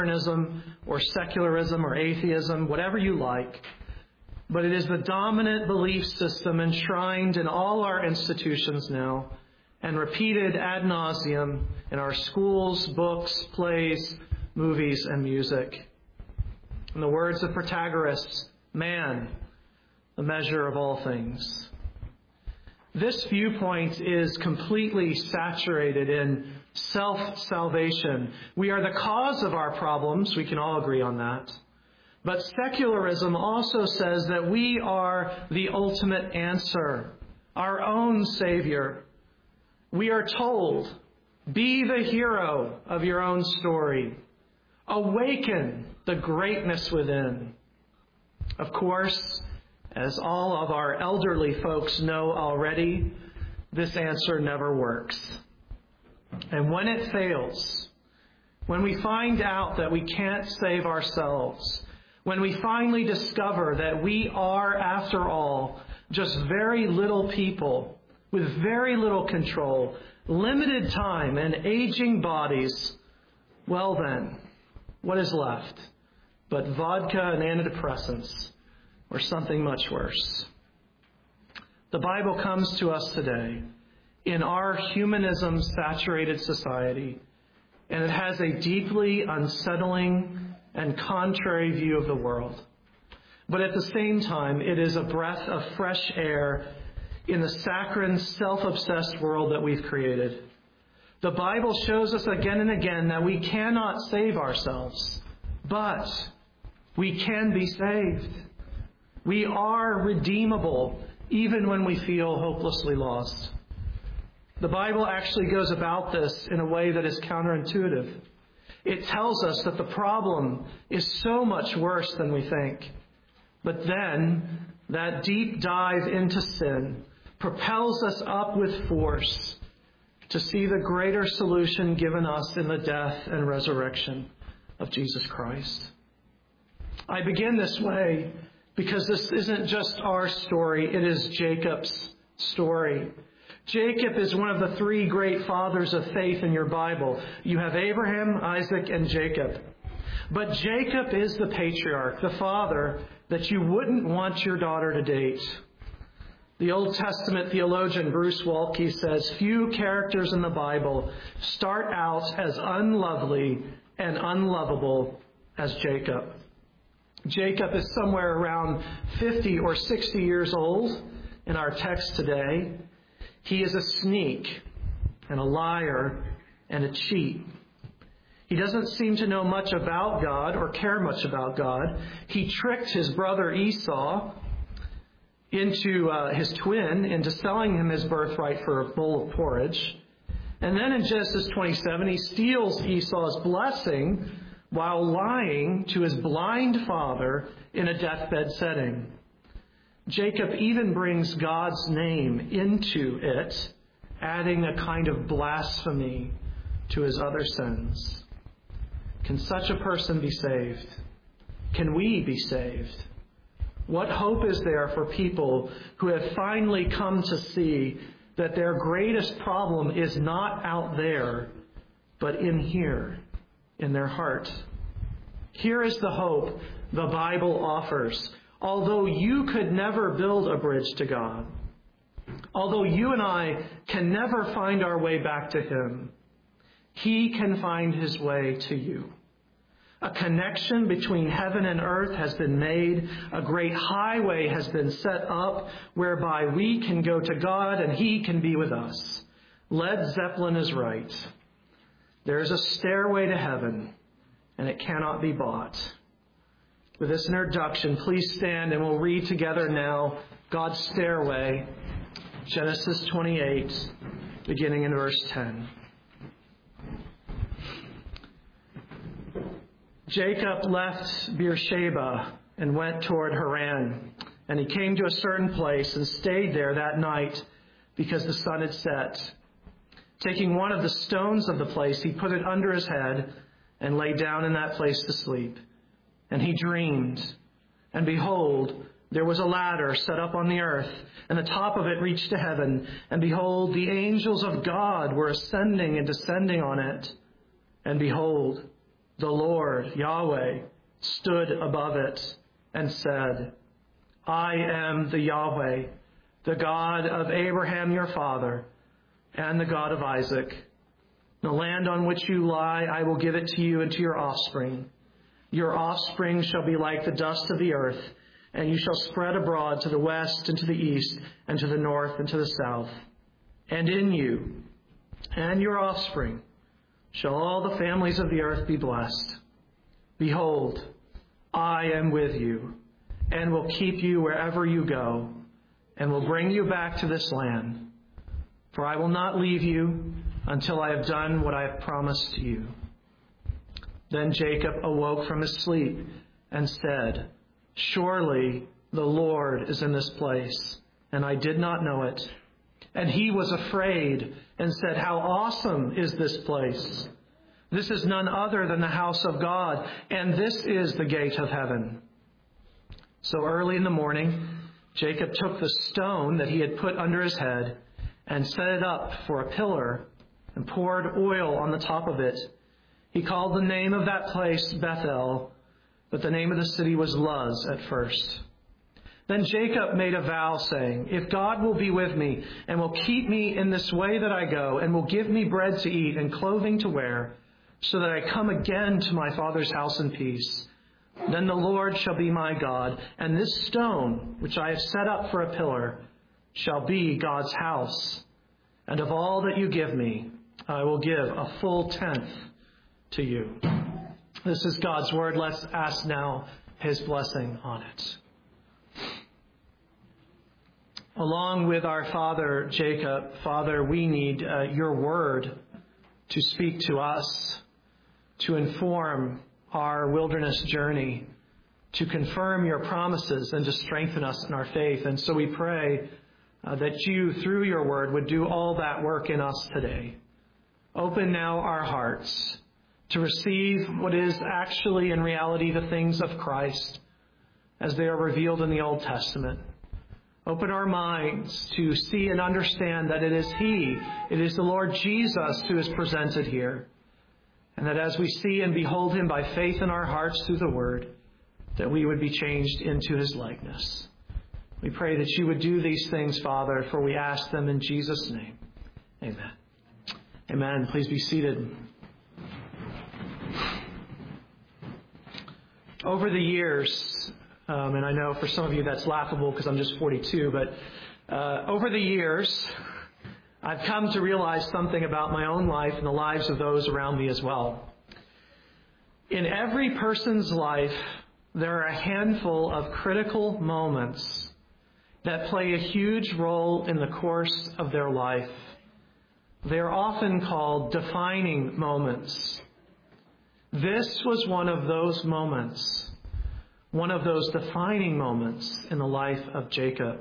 or secularism or atheism, whatever you like, but it is the dominant belief system enshrined in all our institutions now and repeated ad nauseum in our schools, books, plays, movies, and music. In the words of Protagoras, man, the measure of all things. This viewpoint is completely saturated in self-salvation. We are the cause of our problems. We can all agree on that. But secularism also says that we are the ultimate answer, our own Savior. We are told, be the hero of your own story. Awaken the greatness within. Of course, as all of our elderly folks know already, this answer never works. And when it fails, when we find out that we can't save ourselves, when we finally discover that we are, after all, just very little people with very little control, limited time, and aging bodies, well then, what is left but vodka and antidepressants, or something much worse? The Bible comes to us today in our humanism-saturated society, and it has a deeply unsettling and contrary view of the world. But at the same time, it is a breath of fresh air in the saccharine, self-obsessed world that we've created. The Bible shows us again and again that we cannot save ourselves, but we can be saved. We are redeemable even when we feel hopelessly lost. The Bible actually goes about this in a way that is counterintuitive. It tells us that the problem is so much worse than we think. But then, that deep dive into sin propels us up with force to see the greater solution given us in the death and resurrection of Jesus Christ. I begin this way because this isn't just our story, it is Jacob's story. Jacob is one of the three great fathers of faith in your Bible. You have Abraham, Isaac, and Jacob. But Jacob is the patriarch, the father that you wouldn't want your daughter to date. The Old Testament theologian Bruce Waltke says, few characters in the Bible start out as unlovely and unlovable as Jacob. Jacob is somewhere around 50 or 60 years old in our text today. He is a sneak and a liar and a cheat. He doesn't seem to know much about God or care much about God. He tricked his brother Esau his twin into selling him his birthright for a bowl of porridge. And then in Genesis 27, he steals Esau's blessing while lying to his blind father in a deathbed setting. Jacob even brings God's name into it, adding a kind of blasphemy to his other sins. Can such a person be saved? Can we be saved? What hope is there for people who have finally come to see that their greatest problem is not out there, but in here, in their heart? Here is the hope the Bible offers. Although you could never build a bridge to God, although you and I can never find our way back to Him, He can find His way to you. A connection between heaven and earth has been made. A great highway has been set up whereby we can go to God and He can be with us. Led Zeppelin is right. There is a stairway to heaven, and it cannot be bought. With this introduction, please stand and we'll read together now God's stairway, Genesis 28, beginning in verse 10. Jacob left Beersheba and went toward Haran, and he came to a certain place and stayed there that night because the sun had set. Taking one of the stones of the place, he put it under his head and lay down in that place to sleep. And he dreamed, and behold, there was a ladder set up on the earth, and the top of it reached to heaven. And behold, the angels of God were ascending and descending on it. And behold, The Lord, Yahweh, stood above it and said, I am the Yahweh, the God of Abraham your father, and the God of Isaac. The land on which you lie, I will give it to you and to your offspring. Your offspring shall be like the dust of the earth, and you shall spread abroad to the west and to the east and to the north and to the south. And in you and your offspring shall all the families of the earth be blessed. Behold, I am with you, and will keep you wherever you go, and will bring you back to this land. For I will not leave you until I have done what I have promised to you. Then Jacob awoke from his sleep and said, Surely the Lord is in this place, and I did not know it. And he was afraid and said, How awesome is this place! This is none other than the house of God, and this is the gate of heaven. So early in the morning, Jacob took the stone that he had put under his head and set it up for a pillar and poured oil on the top of it. He called the name of that place Bethel, but the name of the city was Luz at first. Then Jacob made a vow, saying, If God will be with me and will keep me in this way that I go, and will give me bread to eat and clothing to wear, so that I come again to my father's house in peace, then the Lord shall be my God, and this stone, which I have set up for a pillar, shall be God's house. And of all that you give me, I will give a full tenth to you. This is God's word. Let's ask now his blessing on it. Along with our father Jacob, Father, we need your word to speak to us, to inform our wilderness journey, to confirm your promises and to strengthen us in our faith. And so we pray that you, through your word, would do all that work in us today. Open now our hearts to receive what is actually in reality the things of Christ as they are revealed in the Old Testament. Open our minds to see and understand that it is He, it is the Lord Jesus who is presented here. And that as we see and behold Him by faith in our hearts through the Word, that we would be changed into His likeness. We pray that you would do these things, Father, for we ask them in Jesus' name. Amen. Amen. Please be seated. Over the years, and I know for some of you that's laughable because I'm just 42, but over the years, I've come to realize something about my own life and the lives of those around me as well. In every person's life, there are a handful of critical moments that play a huge role in the course of their life. They are often called defining moments. This was one of those moments, one of those defining moments in the life of Jacob.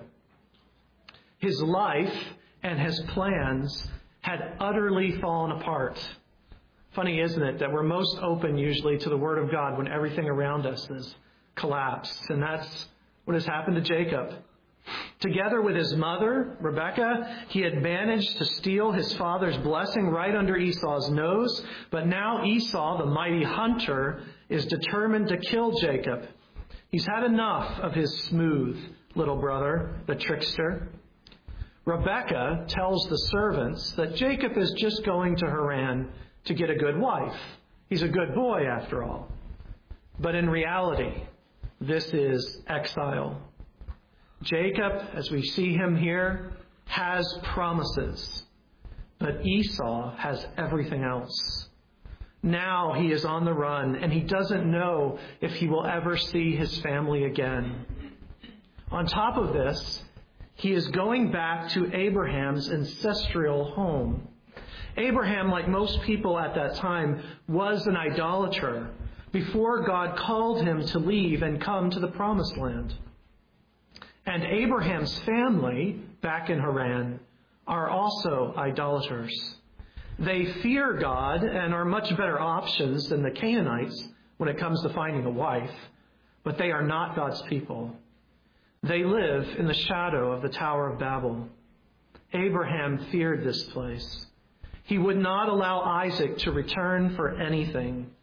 His life and his plans had utterly fallen apart. Funny, isn't it, that we're most open usually to the Word of God when everything around us is collapsed. And that's what has happened to Jacob. Together with his mother, Rebekah, he had managed to steal his father's blessing right under Esau's nose. But now Esau, the mighty hunter, is determined to kill Jacob. He's had enough of his smooth little brother, the trickster. Rebekah tells the servants that Jacob is just going to Haran to get a good wife. He's a good boy, after all. But in reality, this is exile. Jacob, as we see him here, has promises, but Esau has everything else. Now he is on the run, and he doesn't know if he will ever see his family again. On top of this, he is going back to Abraham's ancestral home. Abraham, like most people at that time, was an idolater before God called him to leave and come to the promised land. And Abraham's family, back in Haran, are also idolaters. They fear God and are much better options than the Canaanites when it comes to finding a wife, but they are not God's people. They live in the shadow of the Tower of Babel. Abraham feared this place. He would not allow Isaac to return for anything.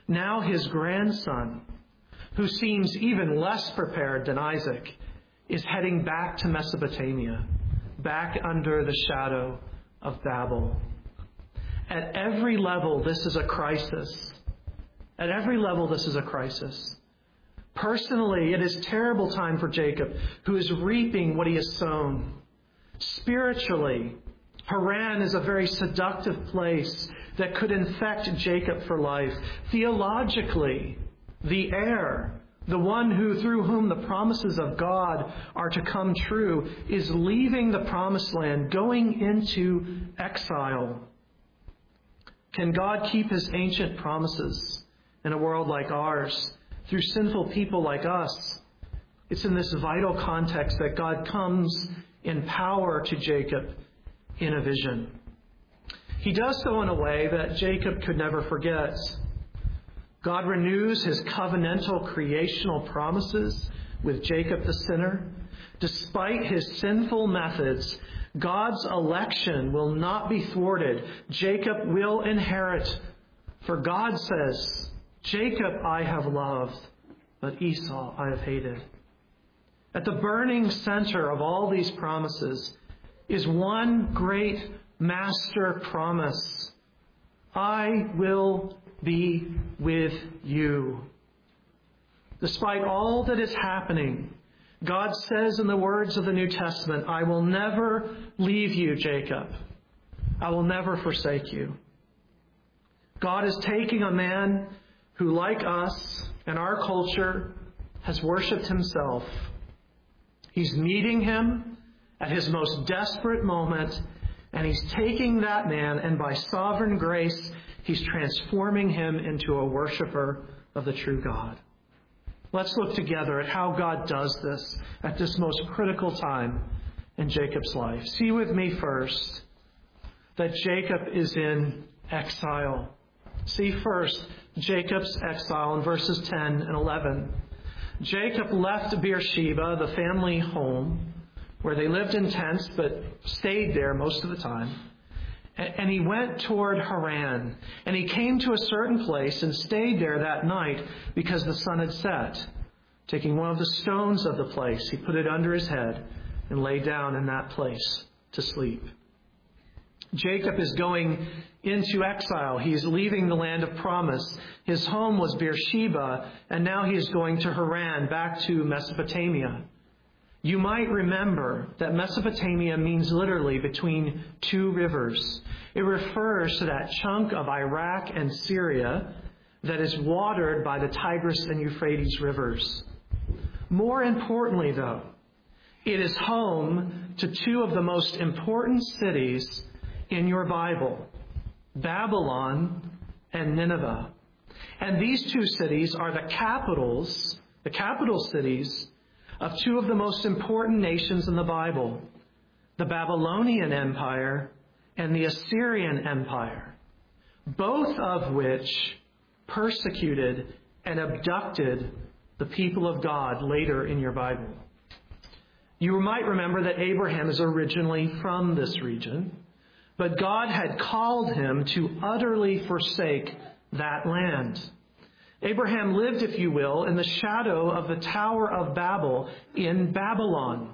Now his grandson, who seems even less prepared than Isaac, is heading back to Mesopotamia, back under the shadow of Babel. At every level, this is a crisis. At every level, this is a crisis. Personally, it is a terrible time for Jacob, who is reaping what he has sown. Spiritually, Haran is a very seductive place that could infect Jacob for life. Theologically, the heir, the one through whom the promises of God are to come true, is leaving the promised land, going into exile. Can God keep his ancient promises in a world like ours through sinful people like us? It's in this vital context that God comes in power to Jacob in a vision. He does so in a way that Jacob could never forget. God renews his covenantal creational promises with Jacob the sinner. Despite his sinful methods, God's election will not be thwarted. Jacob will inherit. For God says, Jacob I have loved, but Esau I have hated. At the burning center of all these promises is one great master promise. I will be with you. Despite all that is happening, God says in the words of the New Testament, I will never leave you, Jacob. I will never forsake you. God is taking a man who, like us and our culture, has worshipped himself. He's meeting him at his most desperate moment, and he's taking that man, and by sovereign grace, he's transforming him into a worshiper of the true God. Let's look together at how God does this at this most critical time in Jacob's life. See with me first that Jacob is in exile. See first Jacob's exile in verses 10 and 11. Jacob left Beersheba, the family home, where they lived in tents but stayed there most of the time. And he went toward Haran. And he came to a certain place and stayed there that night because the sun had set. Taking one of the stones of the place, he put it under his head and lay down in that place to sleep. Jacob is going into exile. He is leaving the land of promise. His home was Beersheba, and now he is going to Haran, back to Mesopotamia. You might remember that Mesopotamia means literally between two rivers. It refers to that chunk of Iraq and Syria that is watered by the Tigris and Euphrates rivers. More importantly, though, it is home to two of the most important cities in your Bible, Babylon and Nineveh. And these two cities are the capital cities of two of the most important nations in the Bible, the Babylonian Empire and the Assyrian Empire, both of which persecuted and abducted the people of God later in your Bible. You might remember that Abraham is originally from this region, but God had called him to utterly forsake that land. Abraham lived, if you will, in the shadow of the Tower of Babel in Babylon.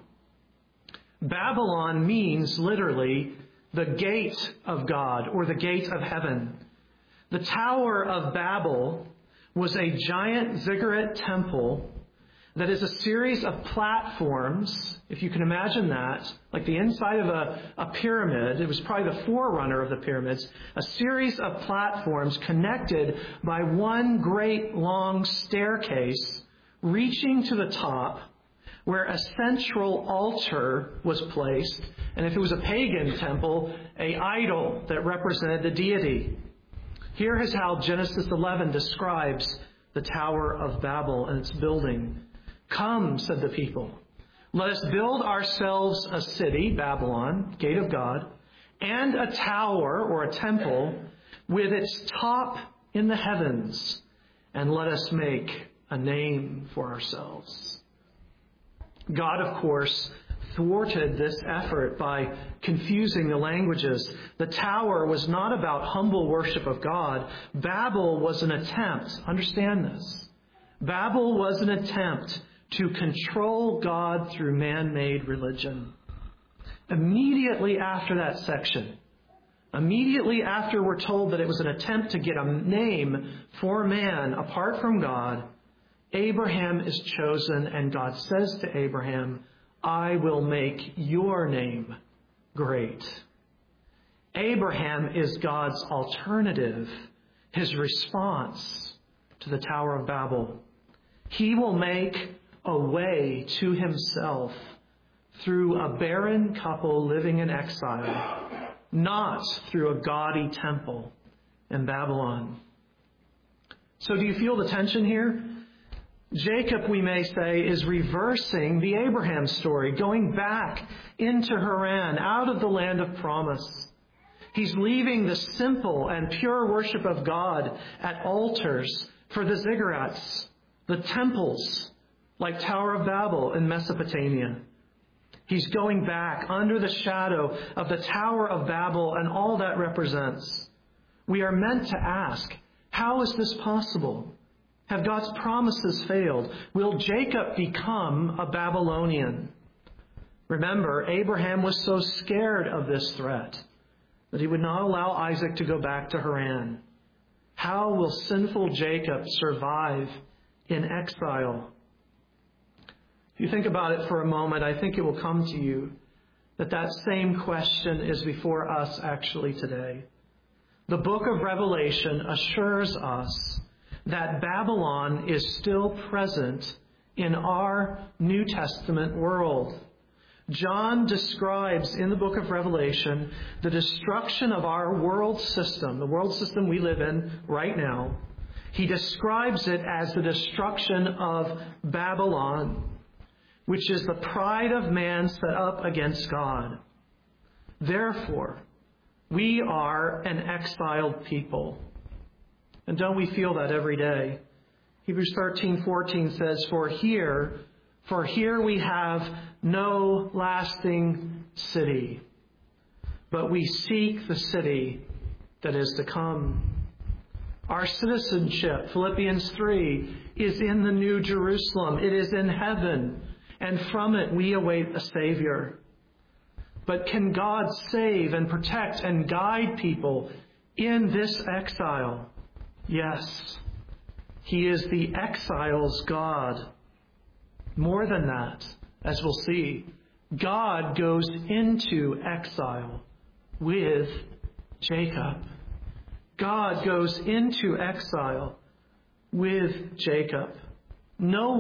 Babylon means literally the gate of God or the gate of heaven. The Tower of Babel was a giant ziggurat temple that is a series of platforms, if you can imagine that, like the inside of a pyramid. It was probably the forerunner of the pyramids. A series of platforms connected by one great long staircase reaching to the top, where a central altar was placed, and if it was a pagan temple, an idol that represented the deity. Here is how Genesis 11 describes the Tower of Babel and its building. Come, said the people, let us build ourselves a city, Babylon, gate of God, and a tower or a temple with its top in the heavens, and let us make a name for ourselves. God, of course, thwarted this effort by confusing the languages. The tower was not about humble worship of God. Babel was an attempt, understand this, Babel was an attempt to control God through man-made religion. Immediately after that section, immediately after we're told that it was an attempt to get a name for man apart from God, Abraham is chosen, and God says to Abraham, I will make your name great. Abraham is God's alternative, his response to the Tower of Babel. He will make a way to himself through a barren couple living in exile, not through a gaudy temple in Babylon. So do you feel the tension here? Jacob, we may say, is reversing the Abraham story, going back into Haran, out of the land of promise. He's leaving the simple and pure worship of God at altars for the ziggurats, the temples, like Tower of Babel in Mesopotamia. He's going back under the shadow of the Tower of Babel and all that represents. We are meant to ask, how is this possible? Have God's promises failed? Will Jacob become a Babylonian? Remember, Abraham was so scared of this threat that he would not allow Isaac to go back to Haran. How will sinful Jacob survive in exile? If you think about it for a moment, I think it will come to you that that same question is before us actually today. The book of Revelation assures us that Babylon is still present in our New Testament world. John describes in the book of Revelation the destruction of our world system, the world system we live in right now. He describes it as the destruction of Babylon, which is the pride of man set up against God. Therefore, we are an exiled people. And don't we feel that every day? Hebrews 13:14 says, For here we have no lasting city, but we seek the city that is to come. Our citizenship, Philippians 3, is in the New Jerusalem. It is in heaven, and from it we await a Savior. But can God save and protect and guide people in this exile? Yes, He is the exile's God. More than that, as we'll see, God goes into exile with Jacob. God goes into exile with Jacob. No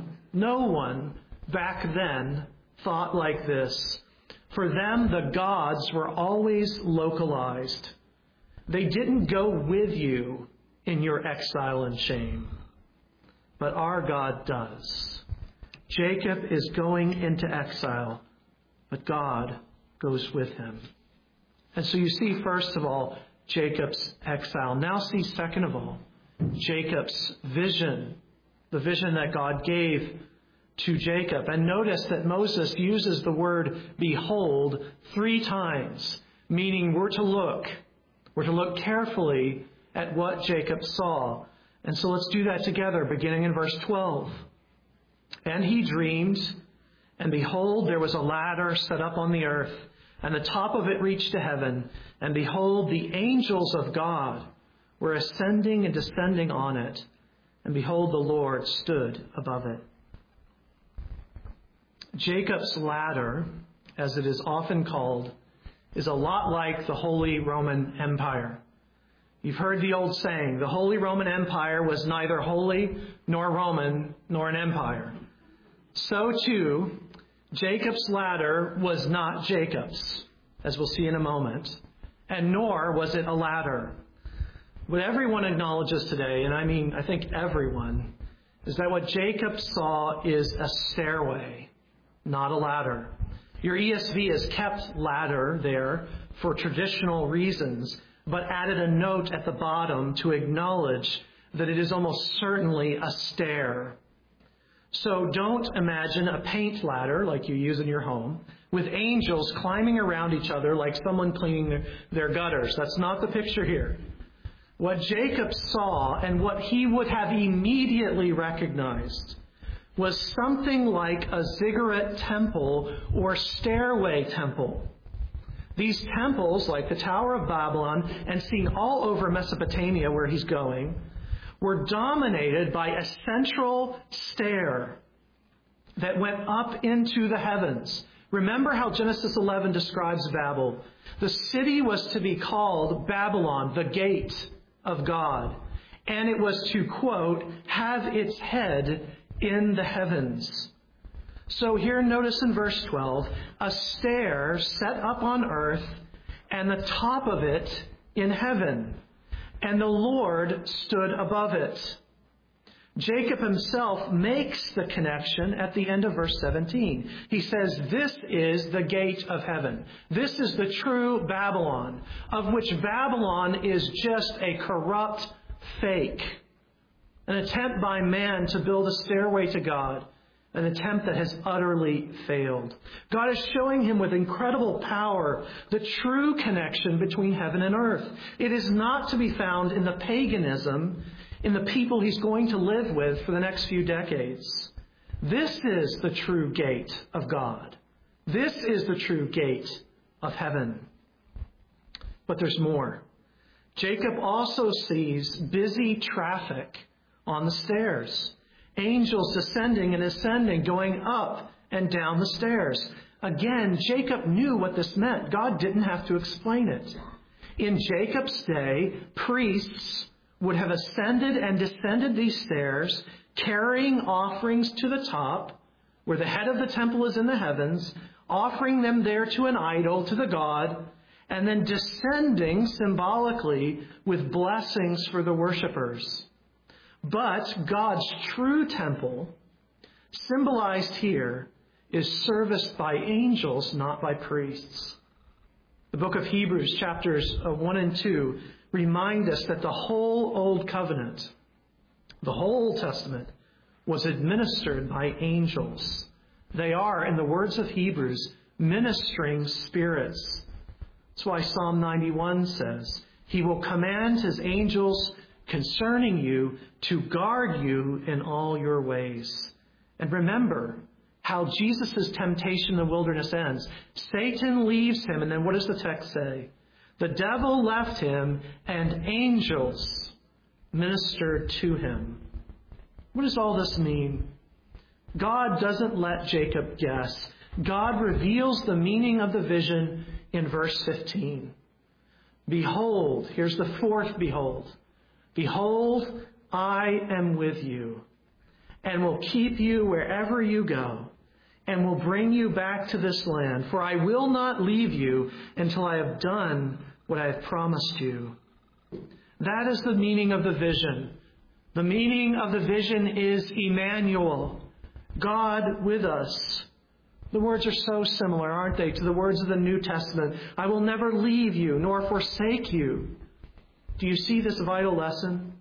one back then thought like this. For them, the gods were always localized. They didn't go with you in your exile and shame. But our God does. Jacob is going into exile, but God goes with him. And so you see, first of all, Jacob's exile. Now see, second of all, Jacob's vision, the vision that God gave to Jacob. And notice that Moses uses the word behold 3 times, meaning we're to look carefully at what Jacob saw. And so let's do that together, beginning in verse 12. And he dreamed, and behold, there was a ladder set up on the earth, and the top of it reached to heaven. And behold, the angels of God were ascending and descending on it. And behold, the Lord stood above it. Jacob's ladder, as it is often called, is a lot like the Holy Roman Empire. You've heard the old saying, the Holy Roman Empire was neither holy nor Roman nor an empire. So too, Jacob's ladder was not Jacob's, as we'll see in a moment, and nor was it a ladder. What everyone acknowledges today, and I think everyone, is that what Jacob saw is a stairway, not a ladder. Your ESV has kept ladder there for traditional reasons, but added a note at the bottom to acknowledge that it is almost certainly a stair. So don't imagine a paint ladder like you use in your home with angels climbing around each other like someone cleaning their gutters. That's not the picture here. What Jacob saw and what he would have immediately recognized was something like a ziggurat temple or stairway temple. These temples, like the Tower of Babylon and seen all over Mesopotamia where he's going, were dominated by a central stair that went up into the heavens. Remember how Genesis 11 describes Babel. The city was to be called Babylon, the gate of God. And it was to, quote, have its head in the heavens. So here notice in verse 12, a stair set up on earth and the top of it in heaven. And the Lord stood above it. Jacob himself makes the connection at the end of verse 17. He says, this is the gate of heaven. This is the true Babylon, of which Babylon is just a corrupt fake. An attempt by man to build a stairway to God. An attempt that has utterly failed. God is showing him with incredible power the true connection between heaven and earth. It is not to be found in the paganism, in the people he's going to live with for the next few decades. This is the true gate of God. This is the true gate of heaven. But there's more. Jacob also sees busy traffic on the stairs. Angels descending and ascending, going up and down the stairs. Again, Jacob knew what this meant. God didn't have to explain it. In Jacob's day, priests would have ascended and descended these stairs, carrying offerings to the top, where the head of the temple is in the heavens, offering them there to an idol, to the god, and then descending symbolically with blessings for the worshipers. But God's true temple, symbolized here, is serviced by angels, not by priests. The book of Hebrews, chapters 1 and 2, remind us that the whole Old Covenant, the whole Old Testament, was administered by angels. They are, in the words of Hebrews, ministering spirits. That's why Psalm 91 says, He will command His angels concerning you to guard you in all your ways. And remember how Jesus' temptation in the wilderness ends. Satan leaves him, and then what does the text say? The devil left him, and angels ministered to him. What does all this mean? God doesn't let Jacob guess. God reveals the meaning of the vision in verse 15. Behold, here's the fourth behold. Behold, I am with you, and will keep you wherever you go, and will bring you back to this land. For I will not leave you until I have done what I have promised you. That is the meaning of the vision. The meaning of the vision is Emmanuel, God with us. The words are so similar, aren't they, to the words of the New Testament. I will never leave you nor forsake you. Do you see this vital lesson?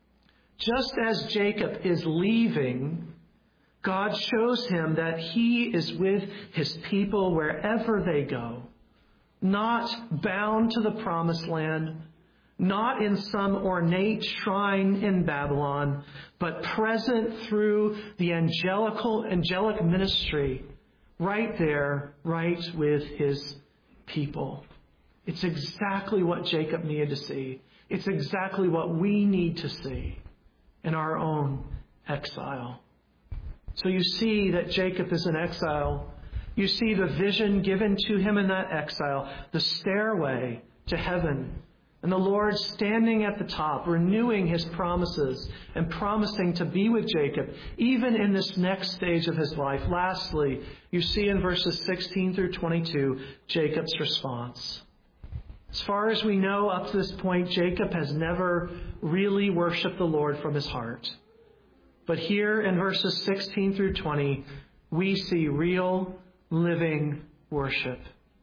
Just as Jacob is leaving, God shows him that He is with His people wherever they go, not bound to the promised land, not in some ornate shrine in Babylon, but present through the angelic ministry, right there, right with His people. It's exactly what Jacob needed to see. It's exactly what we need to see in our own exile. So you see that Jacob is in exile. You see the vision given to him in that exile, the stairway to heaven, and the Lord standing at the top, renewing His promises and promising to be with Jacob, even in this next stage of his life. Lastly, you see in verses 16 through 22, Jacob's response. As far as we know, up to this point, Jacob has never really worshiped the Lord from his heart. But here in verses 16 through 20, we see real, living worship.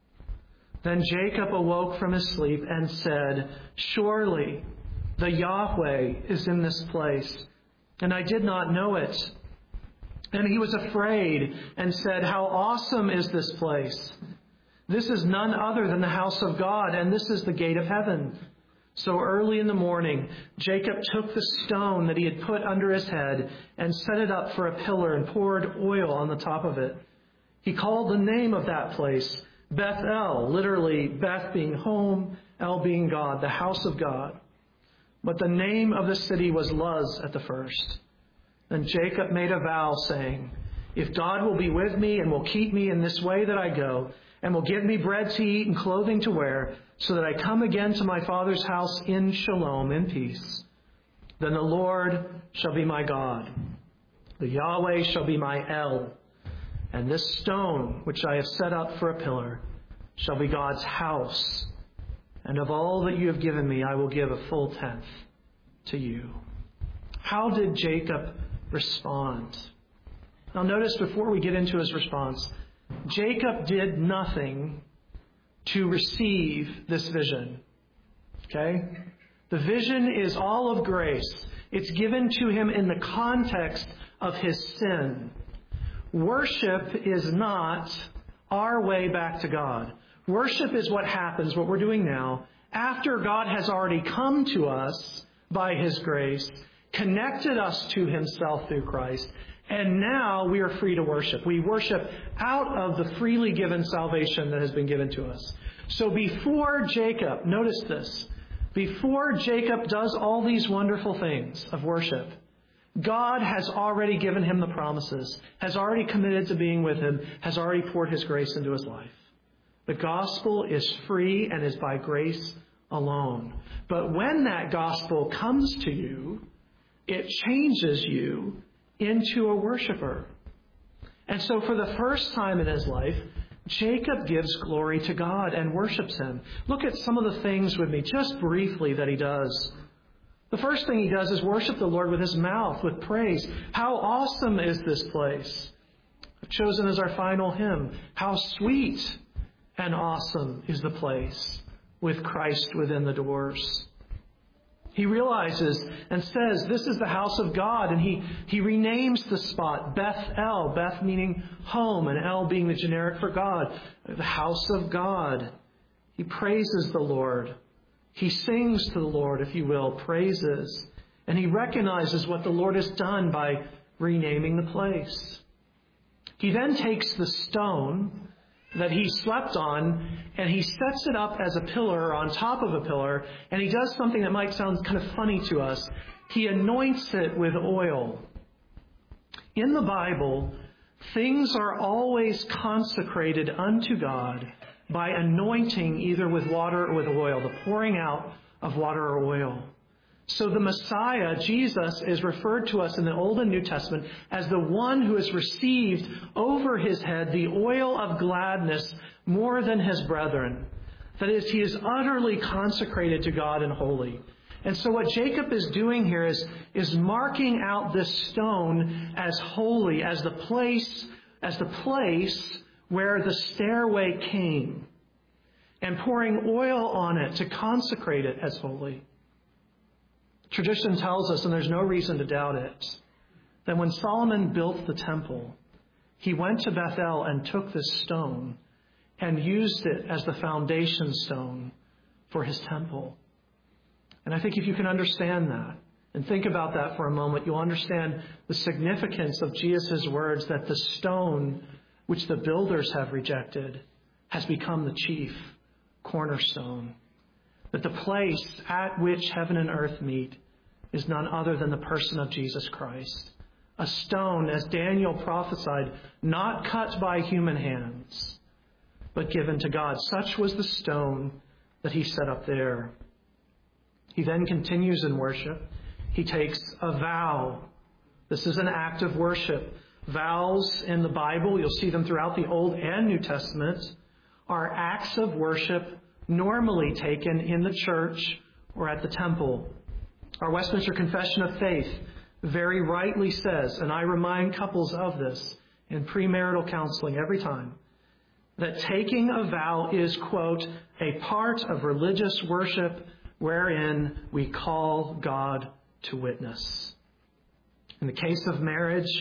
Then Jacob awoke from his sleep and said, Surely the Yahweh is in this place, and I did not know it. And he was afraid and said, "How awesome is this place! This is none other than the house of God, and this is the gate of heaven." So early in the morning, Jacob took the stone that he had put under his head and set it up for a pillar and poured oil on the top of it. He called the name of that place Beth-el, literally Beth being home, El being God, the house of God. But the name of the city was Luz at the first. Then Jacob made a vow, saying, "If God will be with me and will keep me in this way that I go, and will give me bread to eat and clothing to wear, so that I come again to my father's house in shalom, in peace, then the Lord shall be my God. The Yahweh shall be my El. And this stone, which I have set up for a pillar, shall be God's house. And of all that you have given me, I will give a full tenth to you." How did Jacob respond? Now notice before we get into his response, Jacob did nothing to receive this vision. Okay? The vision is all of grace. It's given to him in the context of his sin. Worship is not our way back to God. Worship is what happens, what we're doing now, after God has already come to us by his grace, connected us to himself through Christ, and now we are free to worship. We worship out of the freely given salvation that has been given to us. So before Jacob, notice this, before Jacob does all these wonderful things of worship, God has already given him the promises, has already committed to being with him, has already poured his grace into his life. The gospel is free and is by grace alone. But when that gospel comes to you, it changes you into a worshiper. And so for the first time in his life, Jacob gives glory to God and worships him. Look at some of the things with me, just briefly, that he does. The first thing he does is worship the Lord with his mouth, with praise. How awesome is this place? I've chosen as our final hymn. How sweet and awesome is the place with Christ within the doors. He realizes and says, this is the house of God, and he renames the spot Beth-el, Beth meaning home, and El being the generic for God, the house of God. He praises the Lord. He sings to the Lord, if you will, praises. And he recognizes what the Lord has done by renaming the place. He then takes the stone that he slept on, and he sets it up as a pillar on top of a pillar, and he does something that might sound kind of funny to us. He anoints it with oil. In the Bible, things are always consecrated unto God by anointing either with water or with oil, the pouring out of water or oil. So the Messiah, Jesus, is referred to us in the Old and New Testament as the one who has received over his head the oil of gladness more than his brethren. That is, he is utterly consecrated to God and holy. And so what Jacob is doing here is marking out this stone as holy, as the place where the stairway came, and pouring oil on it to consecrate it as holy. Tradition tells us, and there's no reason to doubt it, that when Solomon built the temple, he went to Bethel and took this stone and used it as the foundation stone for his temple. And I think if you can understand that and think about that for a moment, you'll understand the significance of Jesus' words that the stone which the builders have rejected has become the chief cornerstone. That the place at which heaven and earth meet is none other than the person of Jesus Christ. A stone, as Daniel prophesied, not cut by human hands, but given to God. Such was the stone that he set up there. He then continues in worship. He takes a vow. This is an act of worship. Vows in the Bible, you'll see them throughout the Old and New Testament, are acts of worship normally taken in the church or at the temple. Our Westminster Confession of Faith very rightly says, and I remind couples of this in premarital counseling every time, that taking a vow is, quote, a part of religious worship wherein we call God to witness. In the case of marriage,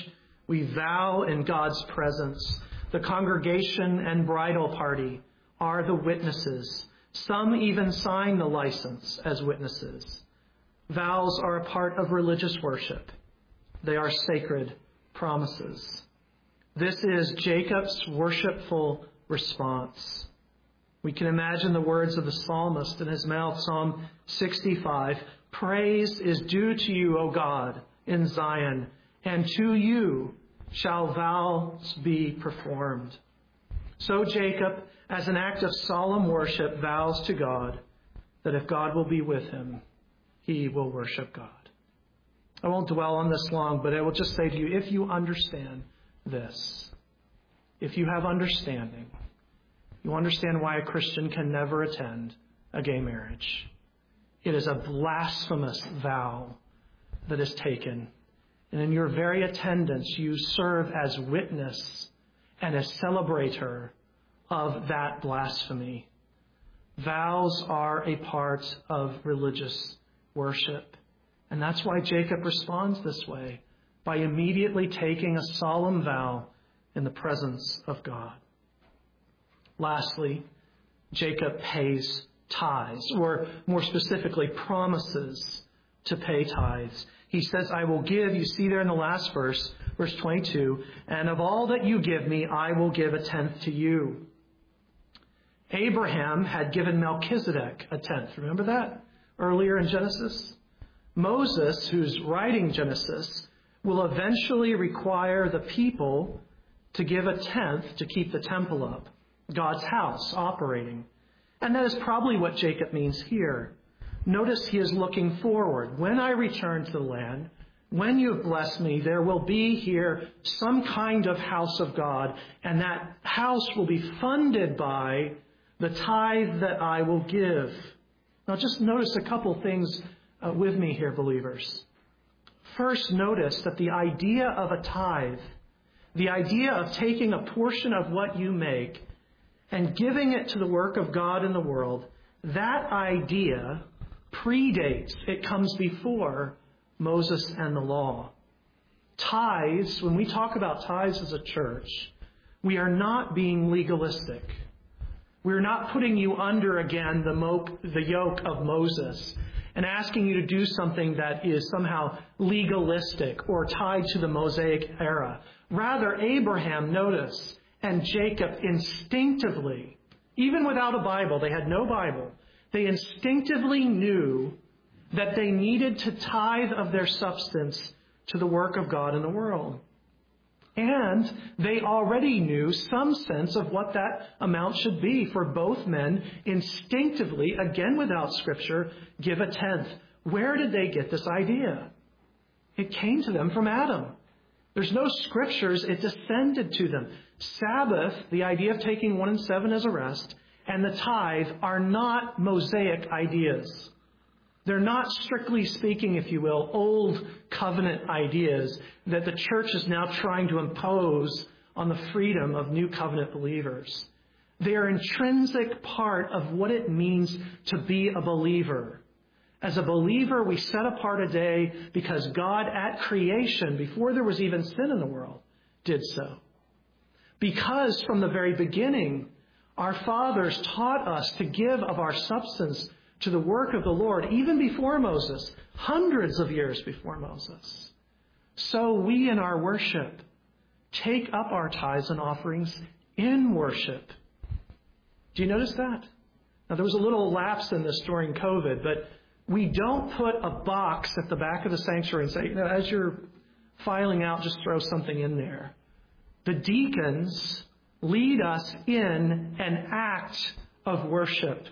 We vow in God's presence. The congregation and bridal party are the witnesses. Some even sign the license as witnesses. Vows are a part of religious worship. They are sacred promises. This is Jacob's worshipful response. We can imagine the words of the psalmist in his mouth, Psalm 65. Praise is due to you, O God, in Zion, and to you shall vows be performed. So Jacob, as an act of solemn worship, vows to God that if God will be with him, he will worship God. I won't dwell on this long, but I will just say to you, if you understand this, if you have understanding, you understand why a Christian can never attend a gay marriage. It is a blasphemous vow that is taken. And in your very attendance, you serve as witness and as celebrator of that blasphemy. Vows are a part of religious worship. And that's why Jacob responds this way, by immediately taking a solemn vow in the presence of God. Lastly, Jacob pays tithes, or more specifically, promises to pay tithes. He says, I will give, you see there in the last verse, verse 22, and of all that you give me, I will give a tenth to you. Abraham had given Melchizedek a tenth. Remember that earlier in Genesis? Moses, who's writing Genesis, will eventually require the people to give a tenth to keep the temple up, God's house operating. And that is probably what Jacob means here. Notice he is looking forward. When I return to the land, when you have blessed me, there will be here some kind of house of God, and that house will be funded by the tithe that I will give. Now just notice a couple things with me here, believers. First, notice that the idea of a tithe, the idea of taking a portion of what you make and giving it to the work of God in the world, that idea predates, it comes before Moses and the law. Tithes, when we talk about tithes as a church, we are not being legalistic. We're not putting you under again the yoke of Moses and asking you to do something that is somehow legalistic or tied to the Mosaic era. Rather, Abraham, notice, and Jacob instinctively, even without a Bible, they had no Bible, they instinctively knew that they needed to tithe of their substance to the work of God in the world. And they already knew some sense of what that amount should be, for both men instinctively, again without Scripture, give a tenth. Where did they get this idea? It came to them from Adam. There's no Scriptures, it descended to them. Sabbath, the idea of taking 1 and 7 as a rest, and the tithe are not Mosaic ideas. They're not, strictly speaking, if you will, old covenant ideas that the church is now trying to impose on the freedom of new covenant believers. They are intrinsic part of what it means to be a believer. As a believer, we set apart a day because God at creation, before there was even sin in the world, did so. Because from the very beginning, our fathers taught us to give of our substance to the work of the Lord, even before Moses, hundreds of years before Moses. So we in our worship take up our tithes and offerings in worship. Do you notice that? Now there was a little lapse in this during COVID, but we don't put a box at the back of the sanctuary and say, as you're filing out, just throw something in there. The deacons lead us in an act of worship.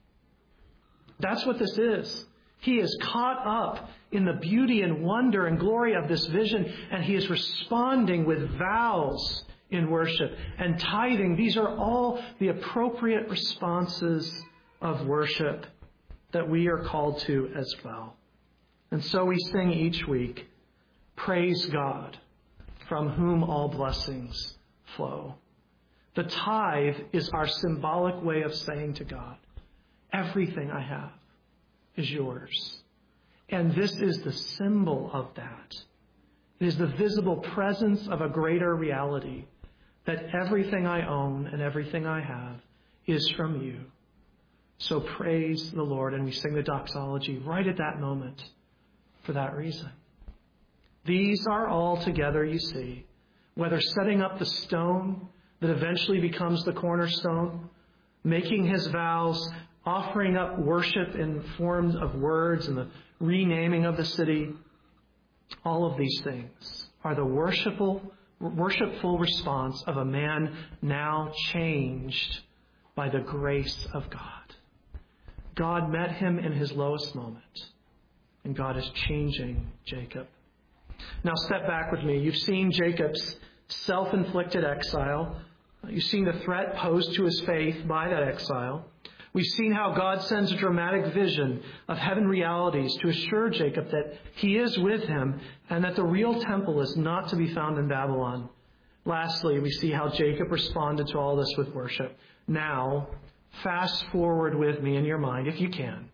That's what this is. He is caught up in the beauty and wonder and glory of this vision, and he is responding with vows in worship and tithing. These are all the appropriate responses of worship that we are called to as well. And so we sing each week, praise God, from whom all blessings flow. The tithe is our symbolic way of saying to God, everything I have is yours. And this is the symbol of that. It is the visible presence of a greater reality, that everything I own and everything I have is from you. So praise the Lord, and we sing the doxology right at that moment for that reason. These are all together, you see, whether setting up the stone that eventually becomes the cornerstone, making his vows, offering up worship in forms of words and the renaming of the city. All of these things are the worshipful response of a man now changed by the grace of God. God met him in his lowest moment, and God is changing Jacob. Now step back with me. You've seen Jacob's self-inflicted exile. You've seen the threat posed to his faith by that exile. We've seen how God sends a dramatic vision of heaven realities to assure Jacob that he is with him and that the real temple is not to be found in Babylon. Lastly, we see how Jacob responded to all this with worship. Now, fast forward with me in your mind, if you can,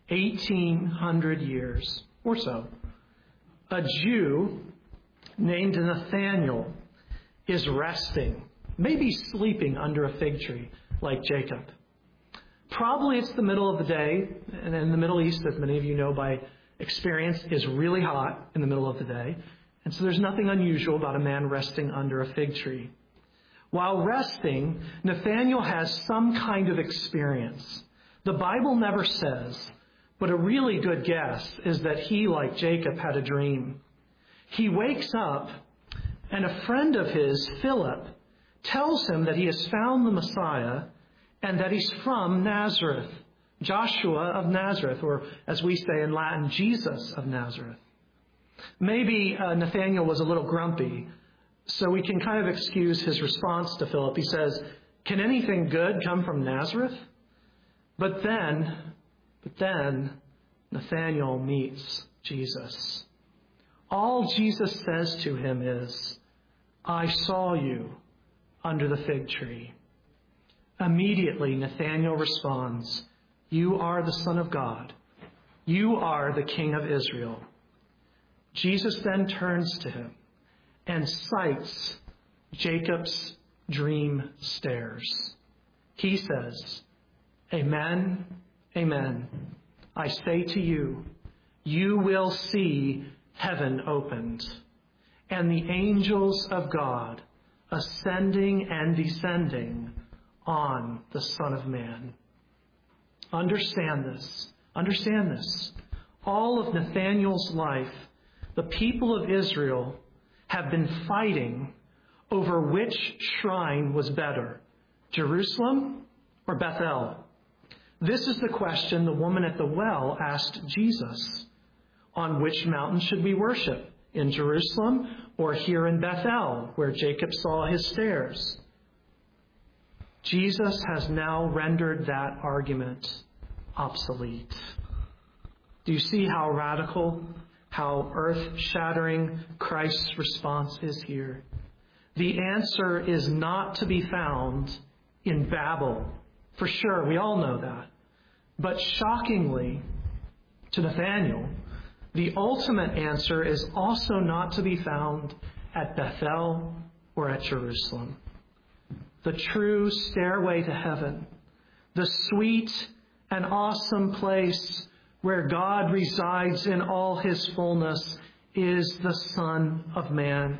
1,800 years or so. A Jew named Nathanael is resting, maybe sleeping under a fig tree like Jacob. Probably it's the middle of the day, and in the Middle East, as many of you know by experience, is really hot in the middle of the day. And so there's nothing unusual about a man resting under a fig tree. While resting, Nathanael has some kind of experience. The Bible never says, but a really good guess is that he, like Jacob, had a dream. He wakes up, and a friend of his, Philip, tells him that he has found the Messiah and that he's from Nazareth, Joshua of Nazareth, or as we say in Latin, Jesus of Nazareth. Maybe Nathanael was a little grumpy, so we can kind of excuse his response to Philip. He says, "Can anything good come from Nazareth?" But then Nathanael meets Jesus. All Jesus says to him is, "I saw you under the fig tree." Immediately, Nathanael responds, "You are the Son of God. You are the King of Israel." Jesus then turns to him and cites Jacob's dream stares. He says, "Amen, amen, I say to you, you will see heaven opened, and the angels of God ascending and descending on the Son of Man." Understand this. Understand this. All of Nathanael's life, the people of Israel have been fighting over which shrine was better, Jerusalem or Bethel. This is the question the woman at the well asked Jesus. On which mountain should we worship? In Jerusalem or here in Bethel, where Jacob saw his stairs? Jesus has now rendered that argument obsolete. Do you see how radical, how earth-shattering Christ's response is here? The answer is not to be found in Babel. For sure, we all know that. But shockingly, to Nathanael, the ultimate answer is also not to be found at Bethel or at Jerusalem. The true stairway to heaven, the sweet and awesome place where God resides in all his fullness, is the Son of Man.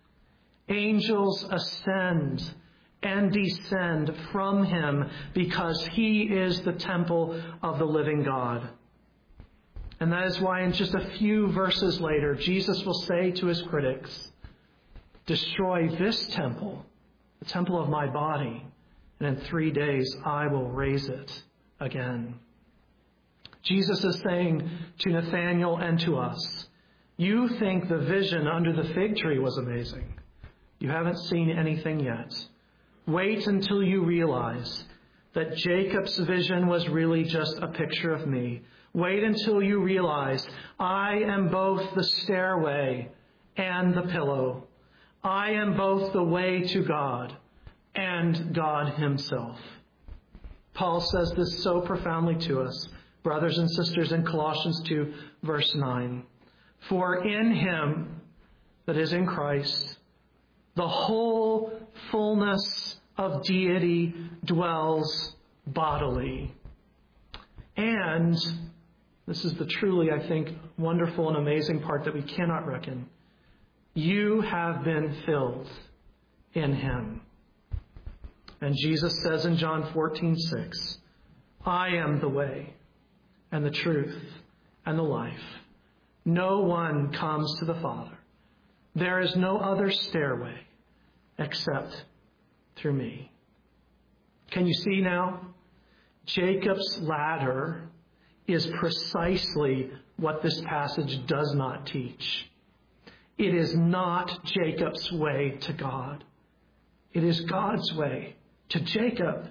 Angels ascend and descend from him because he is the temple of the living God. And that is why in just a few verses later, Jesus will say to his critics, "Destroy this temple, the temple of my body, and in 3 days I will raise it again." Jesus is saying to Nathanael and to us, you think the vision under the fig tree was amazing. You haven't seen anything yet. Wait until you realize that Jacob's vision was really just a picture of me. Wait until you realize I am both the stairway and the pillow. I am both the way to God and God himself. Paul says this so profoundly to us, brothers and sisters, in Colossians 2, verse 9. For in him that is in Christ, the whole fullness of deity dwells bodily. And this is the truly, I think, wonderful and amazing part that we cannot reckon. You have been filled in him. And Jesus says in John 14:6, I am the way and the truth and the life. No one comes to the Father. There is no other stairway except through me. Can you see now? Jacob's ladder is precisely what this passage does not teach. It is not Jacob's way to God. It is God's way to Jacob.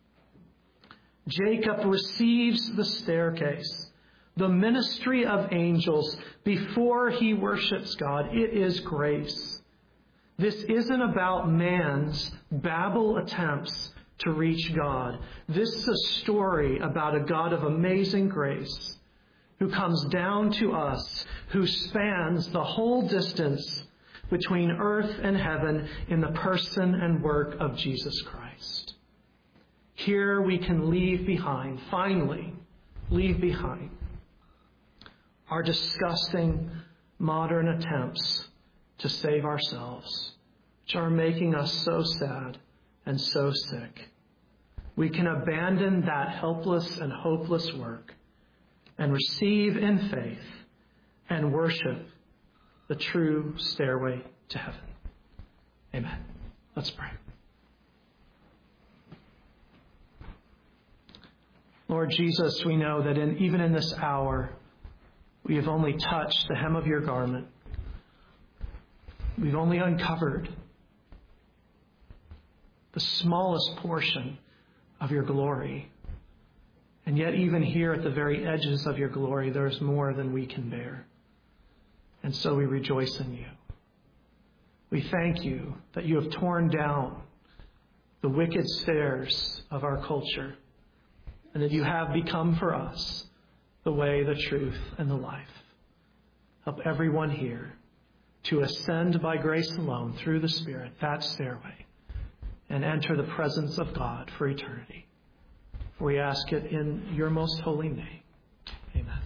Jacob receives the staircase, the ministry of angels, before he worships God. It is grace. This isn't about man's Babel attempts to reach God. This is a story about a God of amazing grace who comes down to us, who spans the whole distance between earth and heaven in the person and work of Jesus Christ. Here we can leave behind, finally, leave behind our disgusting modern attempts to save ourselves, which are making us so sad and so sick. We can abandon that helpless and hopeless work and receive in faith and worship the true stairway to heaven. Amen. Let's pray. Lord Jesus, we know that even in this hour, we have only touched the hem of your garment. We've only uncovered the smallest portion of your glory. And yet even here at the very edges of your glory, there's more than we can bear. And so we rejoice in you. We thank you that you have torn down the wicked stairs of our culture, and that you have become for us the way, the truth, and the life. Help everyone here to ascend by grace alone through the Spirit, that stairway, and enter the presence of God for eternity. For we ask it in your most holy name. Amen.